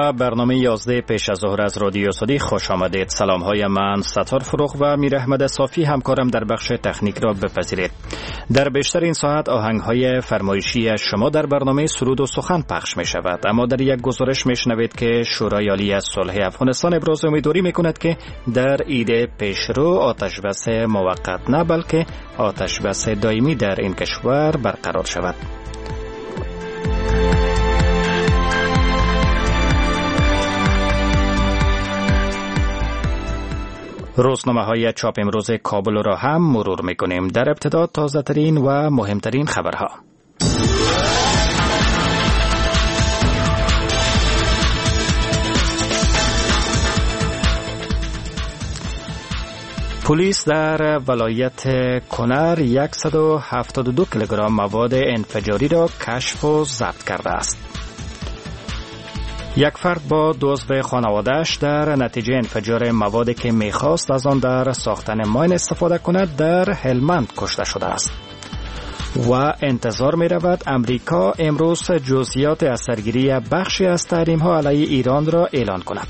به برنامه 11 پیش از ظهر از رادیو صدی خوش آمدید. سلام های من ستار فروغ و میر احمد صافی همکارم در بخش تکنیک را بپذیرید. در بیشتر این ساعت آهنگ های فرمایشی شما در برنامه سرود و سخن پخش می شود، اما در یک گزارش می شنوید که شورای عالی صلح افغانستان ابراز امیدواری می کند که در ایده پیشرو آتش بس موقت نه بلکه آتش بس دائمی در این کشور برقرار شود. روزنامه‌های چاپ امروز کابل را هم مرور می‌کنیم. در ابتدا تازه‌ترین و مهمترین خبرها. پلیس در ولایت کنر 172 کیلوگرم مواد انفجاری را کشف و ضبط کرده است. یک فرد با عضو خانواده‌اش در نتیجه انفجار موادی که می‌خواست از آن در ساختن ماین استفاده کند در هلمند کشته شده است. و انتظار می‌رود امریکا امروز جزئیات اثرگیری بخشی از تحریم‌ها علیه ایران را اعلان کند.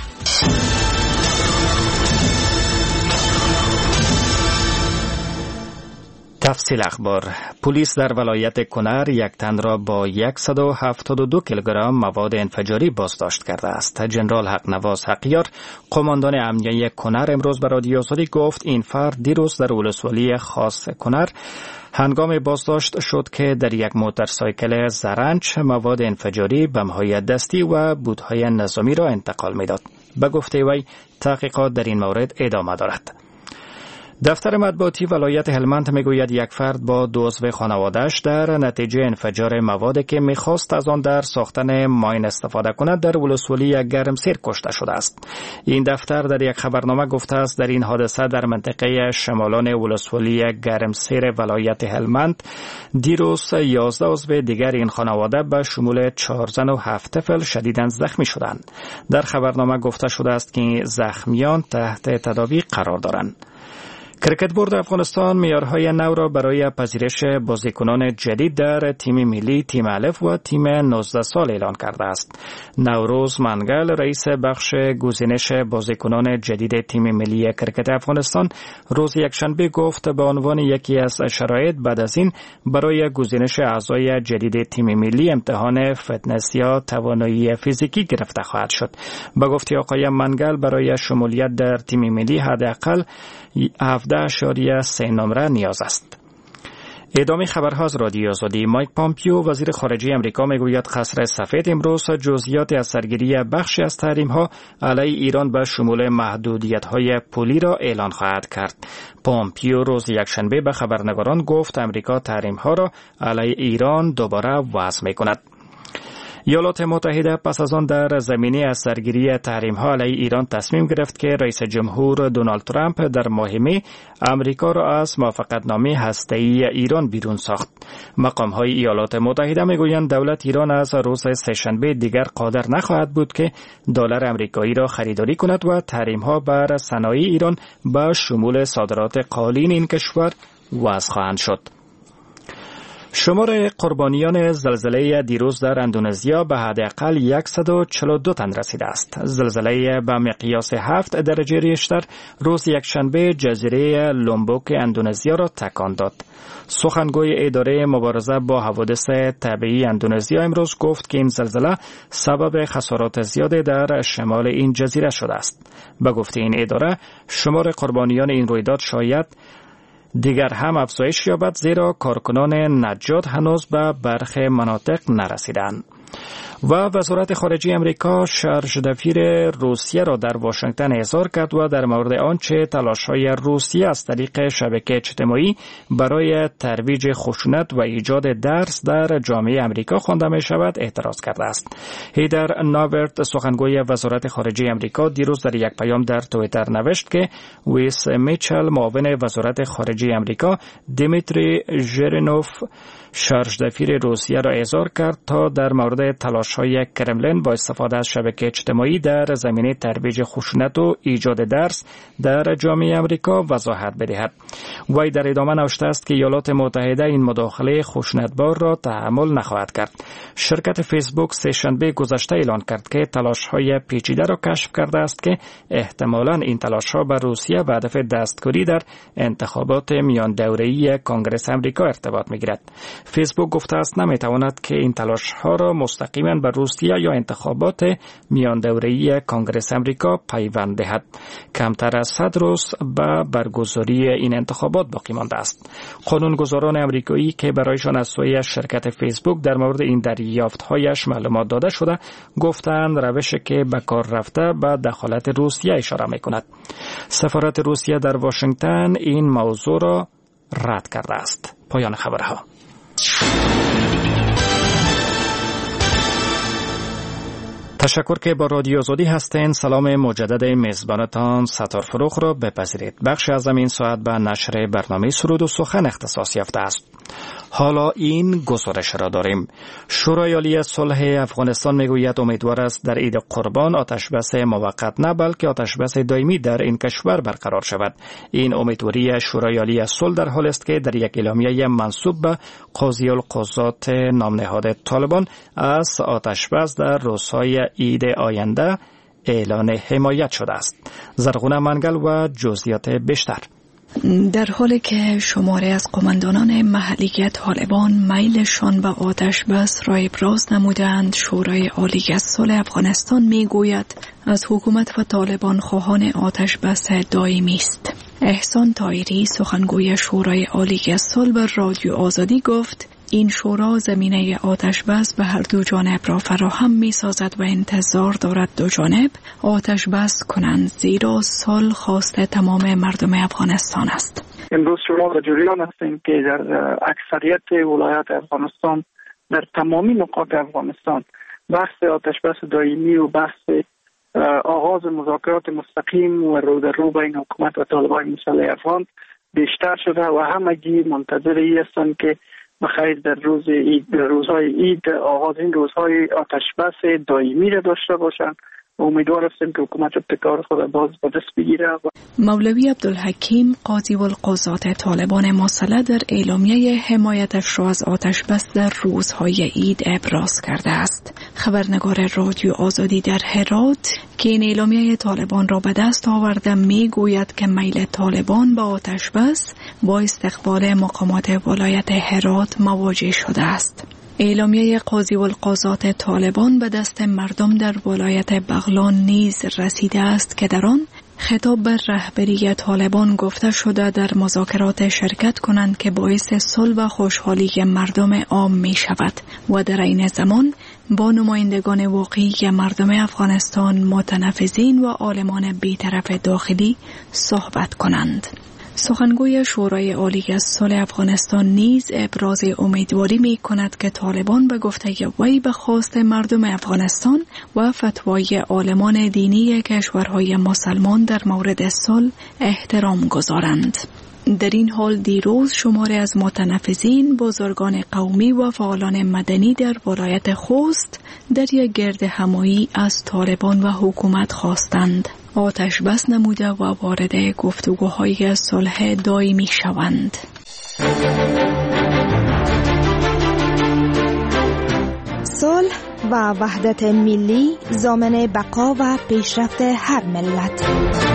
تفصیل اخبار. پلیس در ولایت کنر یک تن را با 172 کیلوگرم مواد انفجاری بازداشت کرده است. جنرال حقنواس حقیار، قماندان امنیه کنر، امروز به رادیو صدی گفت این فرد دیروز در ولسوالی خاص کنر هنگام بازداشت شد که در یک موتورسایکل زرنج مواد انفجاری، بم‌های دستی و بودهای نظامی را انتقال می‌داد. به گفته وی تحقیقات در این مورد ادامه دارد. دفتر مطبوعاتی ولایت هلمند میگوید یک فرد با عضو خانواده‌اش در نتیجه انفجار موادی که میخواست از آن در ساختن ماین استفاده کند در ولسوالی گرمسیر کشته شده است. این دفتر در یک خبرنامه گفته است در این حادثه در منطقه شمالان ولسوالی گرمسیر ولایت هلمند دیروز 11 عضو دیگر این خانواده به شمول 4 زن و 7 طفل شدیداً زخمی شدند. در خبرنامه گفته شده است که زخمیان تحت تداوی قرار دارند. کرکت بورد افغانستان معیارهای نو را برای پذیرش بازیکنان جدید در تیم ملی، تیم الف و تیم 19 سال اعلان کرده است. نوروز منگل، رئیس بخش گزینش بازیکنان جدید تیم ملی کرکت افغانستان، روز یکشنبه گفت به عنوان یکی از شرایط بعد از این برای گزینش اعضای جدید تیم ملی امتحان فتنس یا توانایی فیزیکی گرفته خواهد شد. به گفته آقای منگل برای شمولیت در تیم ملی حداقل 17.3 نمره نیاز است. ادامه خبرها از رادیو صدی. مایک پامپیو، وزیر خارجه امریکا، میگوید قصر سفید امروز جزئیات از سرگیری بخشی از تحریم‌ها علیه ایران به شمول محدودیت‌های پولی را اعلان خواهد کرد. پامپیو روز یکشنبه به خبرنگاران گفت امریکا تحریم‌ها را علیه ایران دوباره وضع می‌کند. ایالات متحده پس از آن در زمینه از سرگیری تحریم‌ها علیه ایران تصمیم گرفت که رئیس جمهور دونالد ترامپ در ماه می امریکا را از موافقتنامه هسته‌ای ایران بیرون ساخت. مقام‌های ایالات متحده می‌گویند دولت ایران از روز سه‌شنبه دیگر قادر نخواهد بود که دلار آمریکایی را خریداری کند و تحریم‌ها بر صنایع ایران به شمول صادرات قالین این کشور وضع خواهند شد. شمار قربانیان زلزله دیروز در اندونزیا به حداقل 142 تن رسیده است. زلزله به مقیاس 7 درجه ریشتر روز یکشنبه جزیره لومبوک اندونزیا را تکان داد. سخنگوی اداره مبارزه با حوادث طبیعی اندونزیا امروز گفت که این زلزله سبب خسارات زیادی در شمال این جزیره شده است. به گفته این اداره شمار قربانیان این رویداد شاید دیگر هم افزایش یابد زیرا کارکنان نجات هنوز به برخی مناطق نرسیدند. و وزارت خارجه امریکا شرژدفیر روسیه را در واشنگتن احضار کرد و در مورد آنچه تلاش‌های روسیه از طریق شبکه اجتماعی برای ترویج خشونت و ایجاد درس در جامعه امریکا خوانده می‌شود اعتراض کرده است. هیدر ناورت، سخنگوی وزارت خارجه امریکا، دیروز در یک پیام در توییتر نوشت که ویس میچل، معاون وزارت خارجه امریکا، دیمیتری ژرینوف شرژدفیر روسیه را احضار کرد تا در مورد تلاش تلاش‌های کرملین با استفاده از شبکه اجتماعی در زمینه ترویج خشونت و ایجاد درس در جامعه آمریکا وضاحت بدهد. وی در ادامه نوشته است که ایالات متحده این مداخله خشونتبار را تحمل نخواهد کرد. شرکت فیسبوک سه‌شنبه گذشته اعلان کرد که تلاش‌های پیچیده را کشف کرده است که احتمالاً این تلاش‌ها به روسیه به هدف دستگیری در انتخابات میان دوره‌ای کنگره آمریکا ارتباط می‌گیرد. فیسبوک گفته است نمی‌تواند که این تلاش‌ها را مستقیما به روسیه یا انتخابات میان دوره‌ای کنگره آمریکا پیوند دهد. کمتر از 100 روز به برگزاری این انتخابات باقی مانده است. قانونگذاران آمریکایی که برایشان از سوی شرکت فیسبوک در مورد این دریافت‌هایش معلومات داده شده گفتند روشی که به کار رفته به دخالت روسیه اشاره می‌کند. سفارت روسیه در واشنگتن این موضوع را رد کرده است. پایان خبرها. تشکر که با رادیو آزادی هستین. سلام مجدد میزبانتان ستار فروخ را بپذیرید. بخش از این ساعت به نشر برنامه سرود و سخن اختصاص یافته است. حالا این گزارش را داریم. شورای عالی صلح افغانستان میگوید امیدوار است در عید قربان آتشبس موقت نه بلکه آتشبس دائمی در این کشور برقرار شود. این امیدواری شورای عالی صلح در حال است که در یک اعلامیه منسوب به قاضی القضات نام نهاد طالبان از آتشبس در روزهای عید آینده اعلان حمایت شده است. زرغونه منگل و جزئیات بیشتر. در حالی که شماری از قماندانان محلی طالبان میلشان به آتش بس را ابراز نمودند، شورای عالی صلح افغانستان میگوید از حکومت و طالبان خواهان آتش بس دائمی است. احسان طاهری سخنگوی شورای عالی صلح به رادیو آزادی گفت این شورا زمینه آتش بس به هر دو جانب را فراهم می سازد و انتظار دارد دو جانب آتش بس کنند، زیرا صلح خواست تمام مردم افغانستان است. امروز شما در جریان هستیم که در اکثریت ولایات افغانستان در تمامی نقاط افغانستان بحث آتش بس دائمی و بحث آغاز مذاکرات مستقیم و رو در رو بین حکومت و طالبان مسلح افغان بیشتر شده و همگی منتظر ای هستند که بخیر در روز عید، در روزهای عید آغاز این روزهای آتش بس دائمی را داشته باشند. امیدوار هستیم که حکومت ابتکار خود باز به دست بگیره. مولوی عبدالحکیم قاضی القضات طالبان مسلح در اعلامیه حمایتش را از آتش بس در روزهای عید ابراز کرده است. خبرنگار رادیو آزادی در هرات که این اعلامیه طالبان را به دست آورده میگوید که میل طالبان به آتش بس با استقبال مقامات ولایت هرات مواجه شده است. اعلامیه قاضی القضات طالبان به دست مردم در ولایت بغلان نیز رسیده است که در آن خطاب به رهبری طالبان گفته شده در مذاکرات شرکت کنند که باعث صلح و خوشحالی مردم عام می شود و در این زمان با نمایندگان واقعی مردم افغانستان، متنفذین و عالمان بی‌طرف داخلی صحبت کنند. سخنگوی شورای عالی صلح افغانستان نیز ابراز امیدواری می کند که طالبان به گفته وی به خواست مردم افغانستان و فتوای عالمان دینی کشورهای مسلمان در مورد صلح احترام گذارند. در این حال دیروز شماری از متنفذین، بزرگان قومی و فعالان مدنی در ولایت خوست در یک گرد همایی از طالبان و حکومت خواستند آتش بس نموده و وارد گفتگوهای صلح دائمی شوند. صلح و وحدت ملی ضامن بقا و پیشرفت هر ملت.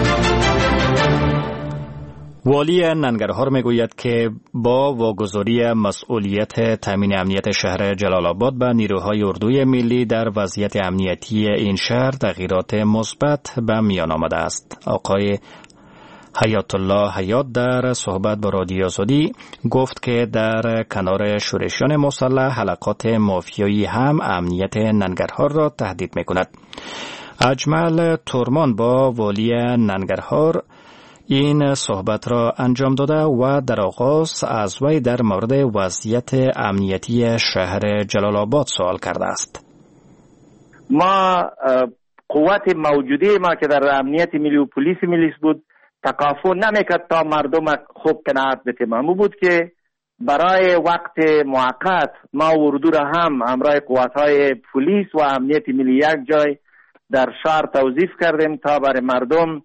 والی ننگرهار میگوید که با واگذاری مسئولیت تامین امنیت شهر جلال آباد به نیروهای اردوی ملی در وضعیت امنیتی این شهر تغییرات مثبت به میان آمده است. آقای حیات الله حیات در صحبت با رادیو آزادی گفت که در کنار شورشیان مسلح حلقات مافیایی هم امنیت ننگرهار را تهدید میکند. اجمل تورمان با والی ننگرهار این صحبت را انجام داده و در آغاز از وی در مورد وضعیت امنیتی شهر جلال آباد سوال کرده است. ما قوت موجوده ما که در امنیت ملی و پلیس ملی بود تکافو نمیکرد تا مردم خوب قناعت بتیم. بود که برای وقت موقت ما اردو را هم همراه قوات‌های پلیس و امنیت ملی یک جای در شهر توظیف کردیم تا برای مردم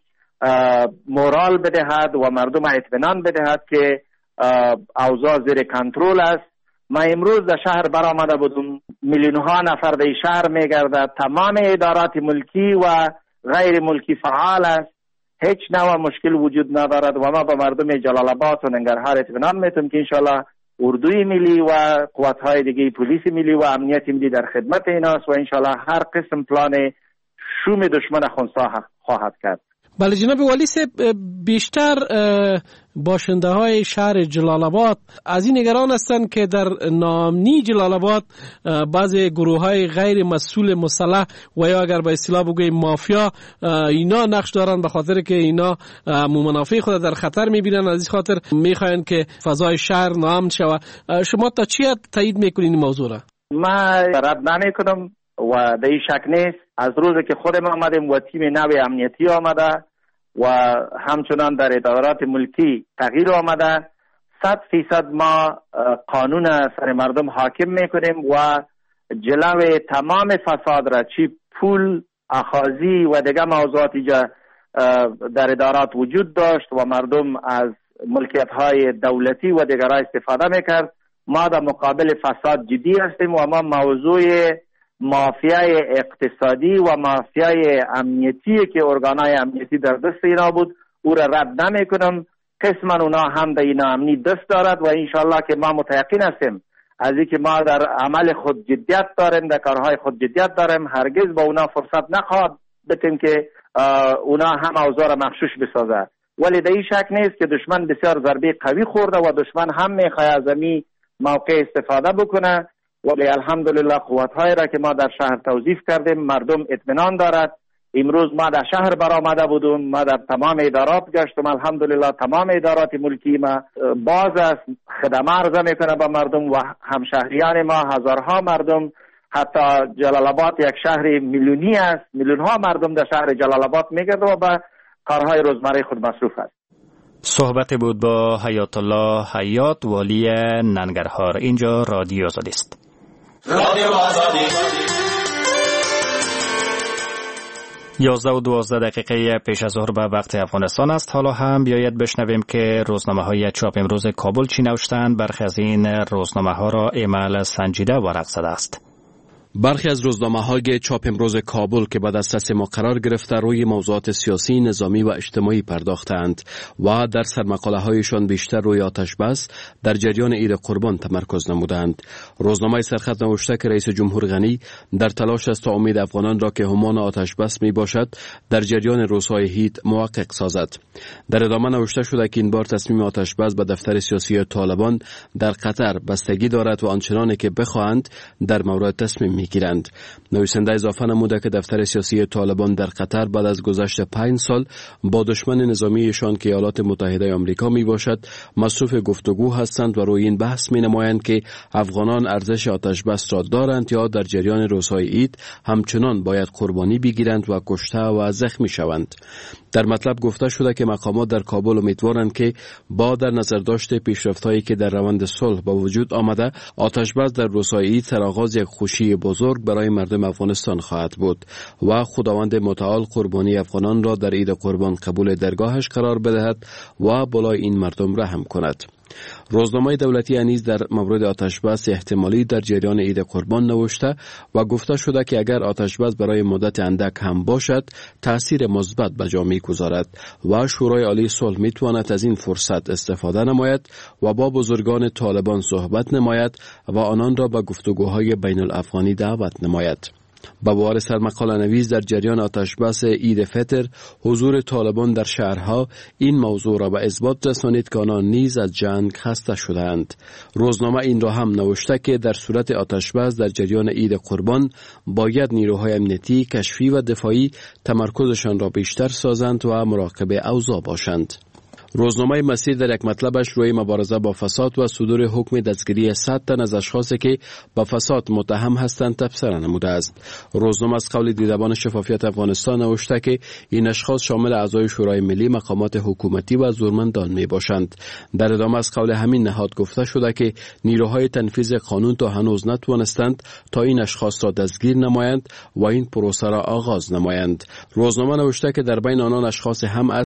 مورال بدهد و مردم اطمینان بدهد که اوضاع زیر کنترل است. ما امروز در شهر برآمده بودم، میلیون‌ها نفر در شهر میگردد، تمام ادارات ملکی و غیر ملکی فعال است، هیچ نوع مشکل وجود ندارد و ما به مردم جلال آباد و ننگرهار اطمینان میتونم که انشالله اردوی ملی و قوات‌های دیگه پلیس ملی و امنیت ملی در خدمت ایناست و انشالله هر قسم پلان شوم دشمن خنثی خواهد کرد. بله جناب والی صاحب، بیشتر باشنده های شهر جلال آباد از این نگران هستند که در ناامنی جلال آباد بعضی گروه های غیر مسئول مسلح و یا اگر به اصطلاح بگوییم مافیا اینا نقش دارن، به خاطر که اینا منافع خود در خطر میبینن، از این خاطر میخواین که فضای شهر ناامن شود. شما تا چی تایید میکنین این موضوع را؟ ما رد نمیکنم و در این شک نیست. از روزی که خودم آمدیم و تیم نوی امنیتی آمده و همچنان در ادارات ملکی تغییر آمده، 100% ما قانون سر مردم حاکم میکنیم و جلوی تمام فساد را، چی پول اخاذی و دیگه موضوعاتی در ادارات وجود داشت و مردم از ملکیت های دولتی و دیگرها استفاده میکرد، ما در مقابل فساد جدی هستیم و ما موضوع مافیای اقتصادی و مافیای امنیتی که ارگانهای امنیتی در دست اینا بود او را رد نمی کنم. قسما اونا هم در این امنی دست دارد و انشالله که ما متیقن هستیم از اینکه ما در عمل خود جدیت داریم، در کارهای خود جدیت داریم، هرگز با اونا فرصت نخواهد بدیم که اونا هم اوضاع را مغشوش بسازه. ولی در این شک نیست که دشمن بسیار ضربه قوی خورده و دشمن هم میخواد از این موقع استفاده بکنه، ولی الحمدلله قوت‌های را که ما در شهر توظیف کردیم مردم اطمینان دارد. امروز ما در شهر برآمده بودیم، ما در تمام ادارات گشتم، الحمدلله تمام ادارات ملکی ما باز است، خدمات عرضه میکنه به مردم و همشهریان ما هزارها مردم، حتی جلال آباد یک شهر میلیونی است، میلیون‌ها مردم در شهر جلال آباد میگرده و به کارهای روزمره خود مصروف است. صحبت بود با حیات الله حیات، والی ننگرهار. اینجا رادیو آزادی است. رادیو آزادی 11:12 پیش از ظهر به وقت افغانستان است. حالا هم بیاید بشنویم که روزنامه‌های چاپ امروز کابل چی نوشتند. برخی از این روزنامه‌ها را ایمیل سنجیده ورق زده است. برخی از روزنامه‌های چاپ امروز کابل که بعد از تصمیم ما قرار گرفته روی موضوعات سیاسی، نظامی و اجتماعی پرداختند و در سرمقاله‌هایشان بیشتر روی آتش بس در جریان عید قربان تمرکز نمودند. روزنامه سرخط نوشته که رئیس جمهور غنی در تلاش است تا امید افغانان را که همان آتش بس می باشد در جریان روزهای عید محقق سازد. در ادامه نوشته شده که این بار تصمیم آتش بس به دفتر سیاسی طالبان در قطر بستگی دارد و آنچنانی که بخواهند در مورد تصمیم میگیرند. نویسنده اضافه نموده که دفتر سیاسی طالبان در قطر بعد از گذشت 5 سال با دشمن نظامیشان که ایالات متحده آمریکا می باشد مصروف گفتگو هستند و روی این بحث می نمایند که افغانان ارزش آتش بس را دارند یا در جریان روزهای عید همچنان باید قربانی بگیرند و کشته و زخمی شوند. در مطلب گفته شده که مقامات در کابل امیدوارند که با در نظر داشته پیشرفت‌هایی که در روند صلح با وجود آمده آتش بس در روزهای عید سرآغاز یک خوشی بزرگ برای مردم افغانستان خواهد بود و خداوند متعال قربانی افغانان را در عید قربان قبول درگاهش قرار بدهد و بالای این مردم رحم کند. روزنامه دولتی نیز در مورد آتش بس احتمالی در جریان عید قربان نوشته و گفته شده که اگر آتش بس برای مدت اندک هم باشد تأثیر مثبت به جا می‌گذارد و شورای عالی صلح میتواند از این فرصت استفاده نماید و با بزرگان طالبان صحبت نماید و آنان را به گفتگوهای بین الافغانی دعوت نماید. با باور سرمقاله نویس در جریان آتش بس عید فطر حضور طالبان در شهرها این موضوع را به اثبات رسانید که آنان نیز از جنگ خسته شدند. روزنامه این را هم نوشته که در صورت آتش بس در جریان عید قربان باید نیروهای امنیتی، کشفی و دفاعی تمرکزشان را بیشتر سازند و مراقب اوضاع باشند. روزنامه مسیر در یک مطلبش روی مبارزه با فساد و صدور حکم دستگیری 100 تن از اشخاصی که به فساد متهم هستند تبصره نموده است. روزنامه از قول دیدبان شفافیت افغانستان نوشته که این اشخاص شامل اعضای شورای ملی، مقامات حکومتی و زورمندان می باشند. در ادامه از قول همین نهاد گفته شده که نیروهای تنفیذ قانون تا هنوز نتوانستند تا این اشخاص را دستگیر نمایند و این پروسه را آغاز نمایند. روزنامه نوشته که در بین آنان اشخاص هم